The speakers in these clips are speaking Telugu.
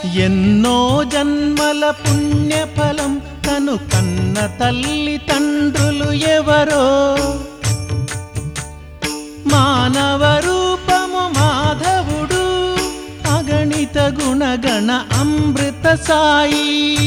ఎన్నో జన్మల పుణ్యఫలం తను కన్న తల్లి తండ్రులు ఎవరో మానవ రూపము మాధవుడు అగణిత గుణగణ అమృత సాయి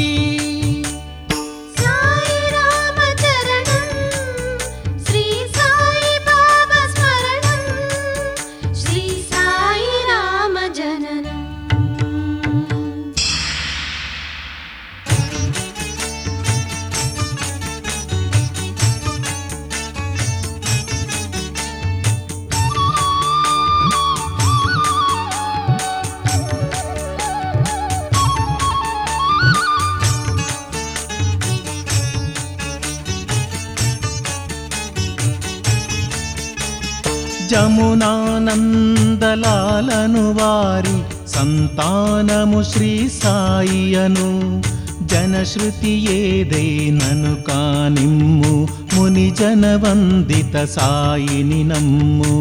జమునానందలాలను వారి సంతానము శ్రీ సాయియను జనశ్రుతి ఏదైనను కానిమ్ము ముని జనవందిత సాయిని నమ్ము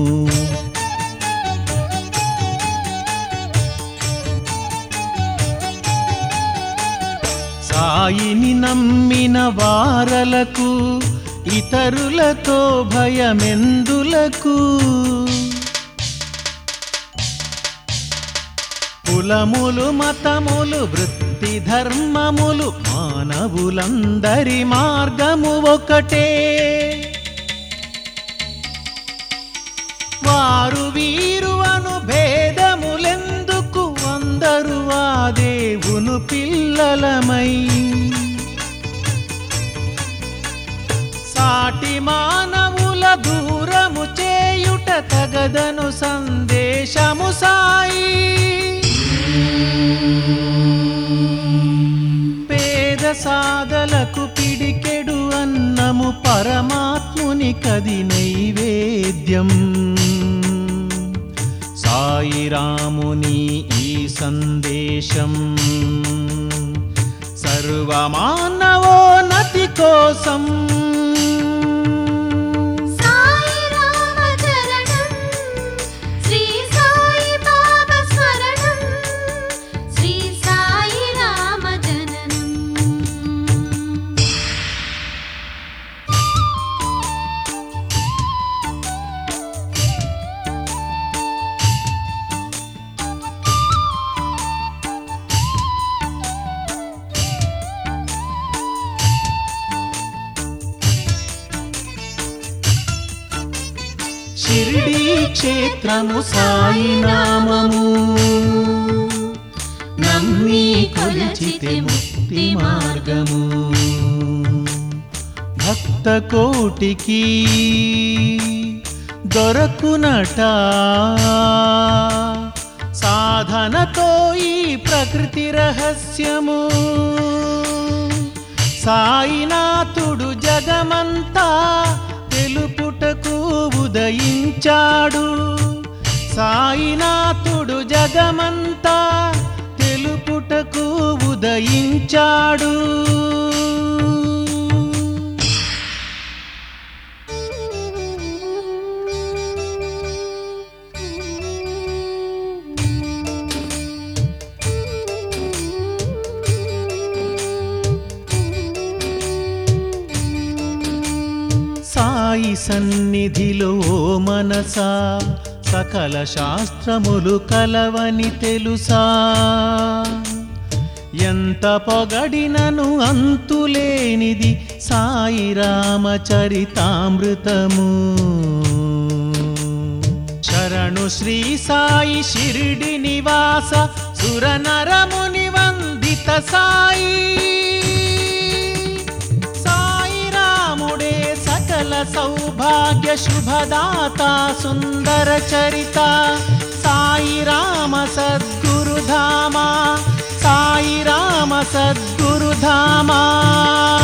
సాయిని నమ్మిన వారలకు ఇతరులతో భయమెందులకు కులములు మతములు వృత్తి ధర్మములు మానవులందరి మార్గము ఒకటే వారు వీరు అను భేదములెందుకు అందరూ ఆ దేవును పిల్లలమై సాటి మానవుల దూరము చేయుట తగదను సందేశము సాయి పేద సాదలకు పిడికెడు అన్నము పరమాత్ముని కది నైవేద్యం సాయి రాముని ఈ సందేశం సర్వమానవోన్నతి కోసం షిరిడీ క్షేత్రము సాయి నామము నమ్మి కొలిచితే ముక్తి మార్గము భక్త కోటికి దొరకునట సాధనతో ఈ ప్రకృతి రహస్యము సాయినాథుడు జగమంతా తెలుపుటకు ఉదయించాడు సాయినాథుడు జగమంతా తెలుపుటకు ఉదయించాడు సాయి సన్నిధిలో మనసా సకల శాస్త్రములు కలవని తెలుసా ఎంత పొగడినను అంతులేనిది సాయి రామచరితామృతము శరణు శ్రీ సాయి షిరిడి నివాస సురనరముని వందిత సాయి సకల సౌభాగ్య శుభదాత సుందర చరిత సాయి రామ సద్గురుధామ సాయి రామ సద్గురుధామ